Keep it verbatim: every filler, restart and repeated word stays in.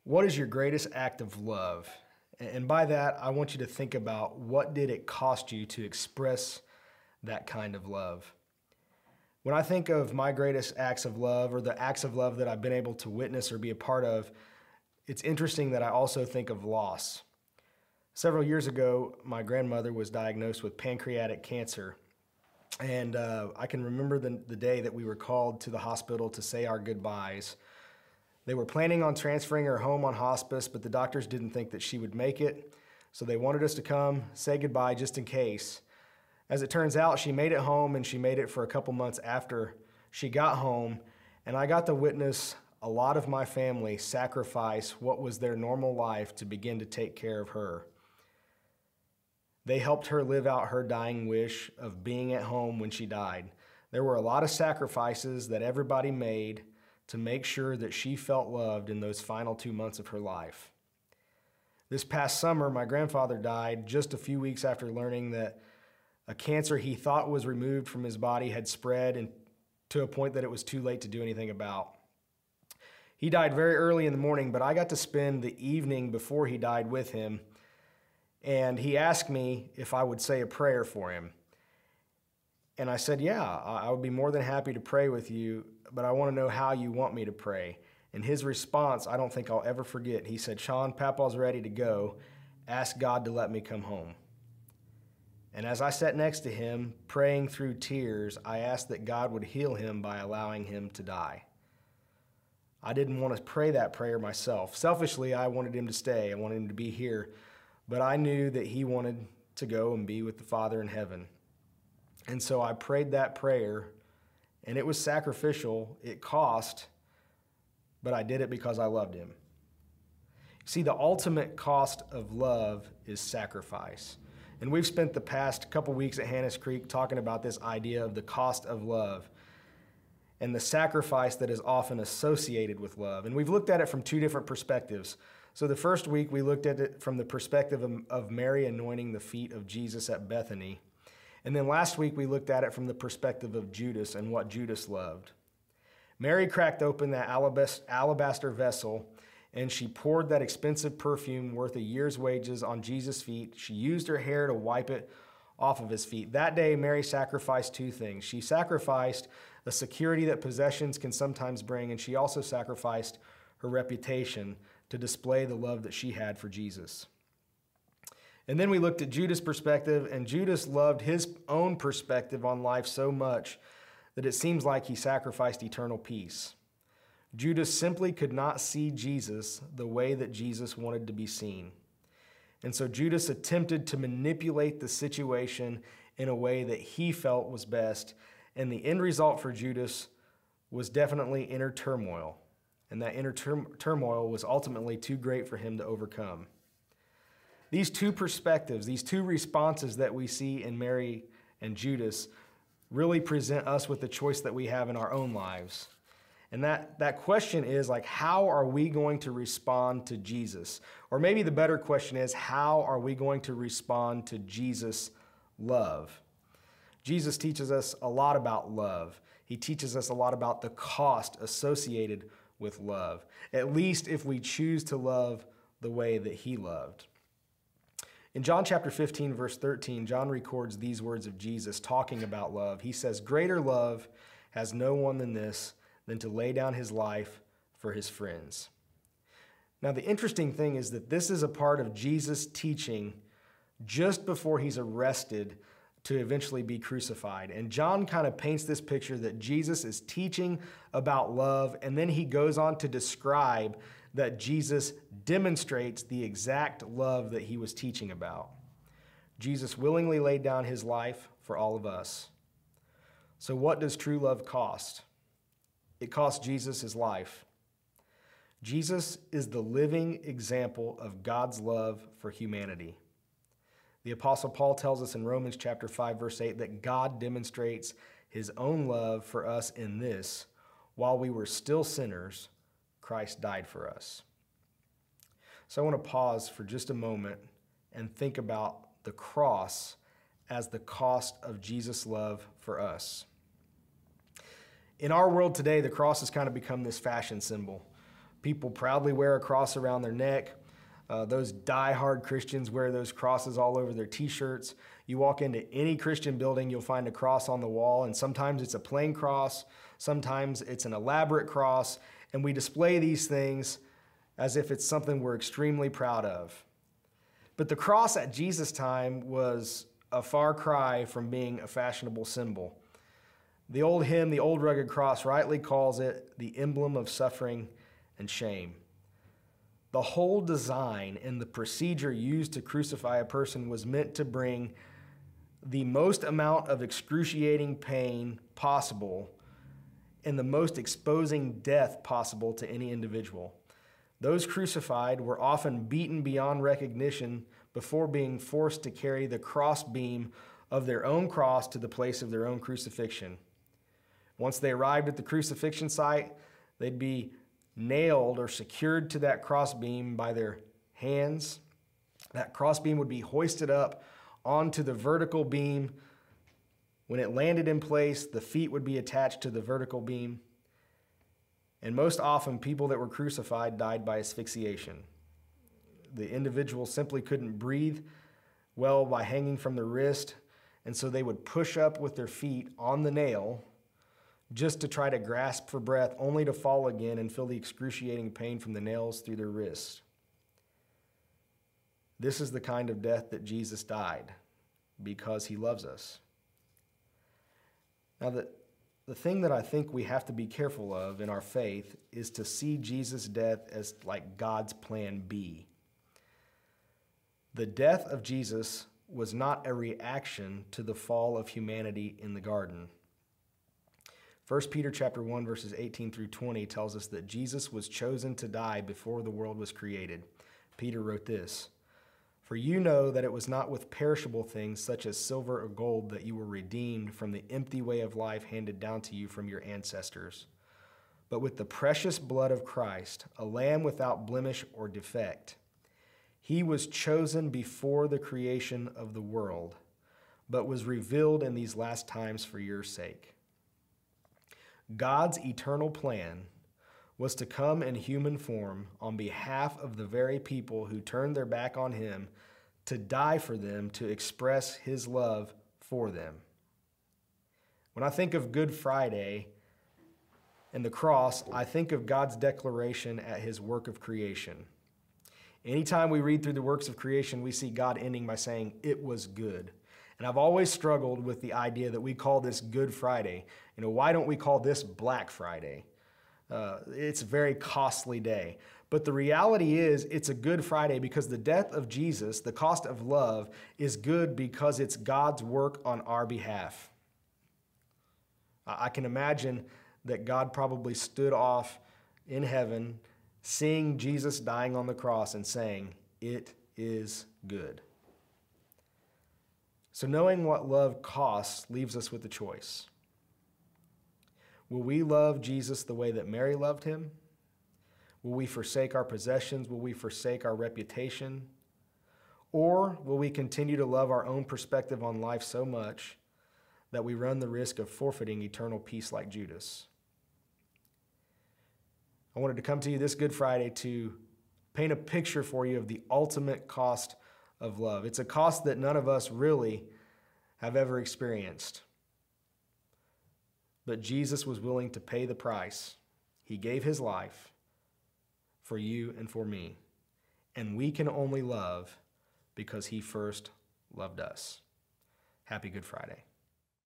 What is your greatest act of love? And by that, I want you to think about what did it cost you to express that kind of love? When I think of my greatest acts of love or the acts of love that I've been able to witness or be a part of, it's interesting that I also think of loss. Several years ago, my grandmother was diagnosed with pancreatic cancer. And uh, I can remember the, the day that we were called to the hospital to say our goodbyes. They were planning on transferring her home on hospice, but the doctors didn't think that she would make it. So they wanted us to come, say goodbye just in case. As it turns out, she made it home, and she made it for a couple months after she got home. And I got to witness a lot of my family sacrifice what was their normal life to begin to take care of her. They helped her live out her dying wish of being at home when she died. There were a lot of sacrifices that everybody made to make sure that she felt loved in those final two months of her life. This past summer, my grandfather died just a few weeks after learning that a cancer he thought was removed from his body had spread and to a point that it was too late to do anything about. He died very early in the morning, but I got to spend the evening before he died with him, and he asked me if I would say a prayer for him. And I said, yeah, I would be more than happy to pray with you, but I want to know how you want me to pray. And his response, I don't think I'll ever forget. He said, Sean, Papa's ready to go. Ask God to let me come home. And as I sat next to him, praying through tears, I asked that God would heal him by allowing him to die. I didn't want to pray that prayer myself. Selfishly, I wanted him to stay. I wanted him to be here. But I knew that he wanted to go and be with the Father in heaven. And so I prayed that prayer, and it was sacrificial. It cost, but I did it because I loved him. See, the ultimate cost of love is sacrifice. And we've spent the past couple weeks at Hannes Creek talking about this idea of the cost of love and the sacrifice that is often associated with love. And we've looked at it from two different perspectives. So the first week, we looked at it from the perspective of, of Mary anointing the feet of Jesus at Bethany. And then last week, we looked at it from the perspective of Judas and what Judas loved. Mary cracked open that alabaster vessel, and she poured that expensive perfume worth a year's wages on Jesus' feet. She used her hair to wipe it off of his feet. That day, Mary sacrificed two things. She sacrificed the security that possessions can sometimes bring, and she also sacrificed her reputation to display the love that she had for Jesus. And then we looked at Judas' perspective, and Judas loved his own perspective on life so much that it seems like he sacrificed eternal peace. Judas simply could not see Jesus the way that Jesus wanted to be seen. And so Judas attempted to manipulate the situation in a way that he felt was best, and the end result for Judas was definitely inner turmoil. And that inner tur- turmoil was ultimately too great for him to overcome. These two perspectives, these two responses that we see in Mary and Judas really present us with the choice that we have in our own lives. And that, that question is like, how are we going to respond to Jesus? Or maybe the better question is, how are we going to respond to Jesus' love? Jesus teaches us a lot about love. He teaches us a lot about the cost associated with love, at least if we choose to love the way that he loved. In John chapter fifteen, verse thirteen, John records these words of Jesus talking about love. He says, "Greater love has no one than this, than to lay down his life for his friends." Now, the interesting thing is that this is a part of Jesus' teaching just before he's arrested to eventually be crucified. And John kind of paints this picture that Jesus is teaching about love, and then he goes on to describe that Jesus demonstrates the exact love that he was teaching about. Jesus willingly laid down his life for all of us. So what does true love cost? It cost Jesus his life. Jesus is the living example of God's love for humanity. The Apostle Paul tells us in Romans chapter five, verse eight, that God demonstrates his own love for us in this: while we were still sinners, Christ died for us. So I want to pause for just a moment and think about the cross as the cost of Jesus' love for us. In our world today, the cross has kind of become this fashion symbol. People proudly wear a cross around their neck. Uh, those die-hard Christians wear those crosses all over their t-shirts. You walk into any Christian building, you'll find a cross on the wall, and sometimes it's a plain cross, sometimes it's an elaborate cross, and we display these things as if it's something we're extremely proud of. But the cross at Jesus' time was a far cry from being a fashionable symbol. The old hymn, The Old Rugged Cross, rightly calls it the emblem of suffering and shame. The whole design and the procedure used to crucify a person was meant to bring the most amount of excruciating pain possible and the most exposing death possible to any individual. Those crucified were often beaten beyond recognition before being forced to carry the crossbeam of their own cross to the place of their own crucifixion. Once they arrived at the crucifixion site, they'd be nailed or secured to that crossbeam by their hands. That crossbeam would be hoisted up onto the vertical beam. When it landed in place, the feet would be attached to the vertical beam. And most often, people that were crucified died by asphyxiation. The individual simply couldn't breathe well by hanging from the wrist, and so they would push up with their feet on the nail just to try to grasp for breath, only to fall again and feel the excruciating pain from the nails through their wrists. This is the kind of death that Jesus died because he loves us. Now, the, the thing that I think we have to be careful of in our faith is to see Jesus' death as like God's plan B. The death of Jesus was not a reaction to the fall of humanity in the garden. First Peter chapter one, verses eighteen through twenty tells us that Jesus was chosen to die before the world was created. Peter wrote this, "For you know that it was not with perishable things such as silver or gold that you were redeemed from the empty way of life handed down to you from your ancestors, but with the precious blood of Christ, a lamb without blemish or defect. He was chosen before the creation of the world, but was revealed in these last times for your sake." God's eternal plan was to come in human form on behalf of the very people who turned their back on him, to die for them, to express his love for them. When I think of Good Friday and the cross, I think of God's declaration at his work of creation. Anytime we read through the works of creation, we see God ending by saying, "It was good." And I've always struggled with the idea that we call this Good Friday. You know, why don't we call this Black Friday? Uh, it's a very costly day. But the reality is, it's a Good Friday because the death of Jesus, the cost of love, is good because it's God's work on our behalf. I can imagine that God probably stood off in heaven, seeing Jesus dying on the cross and saying, "It is good." So knowing what love costs leaves us with a choice. Will we love Jesus the way that Mary loved him? Will we forsake our possessions? Will we forsake our reputation? Or will we continue to love our own perspective on life so much that we run the risk of forfeiting eternal peace like Judas? I wanted to come to you this Good Friday to paint a picture for you of the ultimate cost of love. It's a cost that none of us really have ever experienced. But Jesus was willing to pay the price. He gave his life for you and for me. And we can only love because he first loved us. Happy Good Friday.